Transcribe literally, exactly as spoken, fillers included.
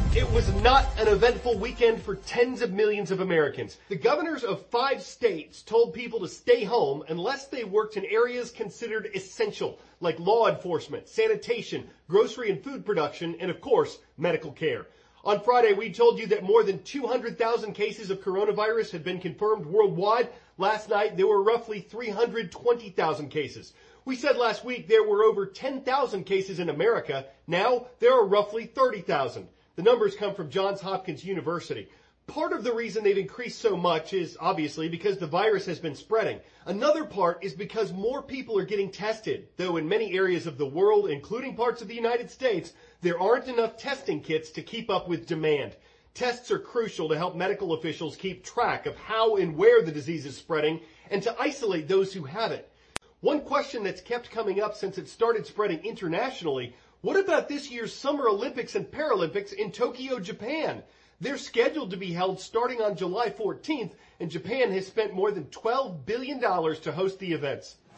It was not an eventful weekend for tens of millions of Americans. The governors of five states told people to stay home unless they worked in areas considered essential, like law enforcement, sanitation, grocery and food production, and of course, medical care. On Friday, we told you that more than two hundred thousand cases of coronavirus had been confirmed worldwide. Last night, there were roughly three hundred twenty thousand cases. We said last week there were over ten thousand cases in America. Now, there are roughly thirty thousand. The numbers come from Johns Hopkins University. Part of the reason they've increased so much is obviously because the virus has been spreading. Another part is because more people are getting tested, though in many areas of the world, including parts of the United States, there aren't enough testing kits to keep up with demand. Tests are crucial to help medical officials keep track of how and where the disease is spreading and to isolate those who have it. One question that's kept coming up since it started spreading internationally: what about this year's Summer Olympics and Paralympics in Tokyo, Japan? They're scheduled to be held starting on July fourteenth, and Japan has spent more than twelve billion dollars to host the events.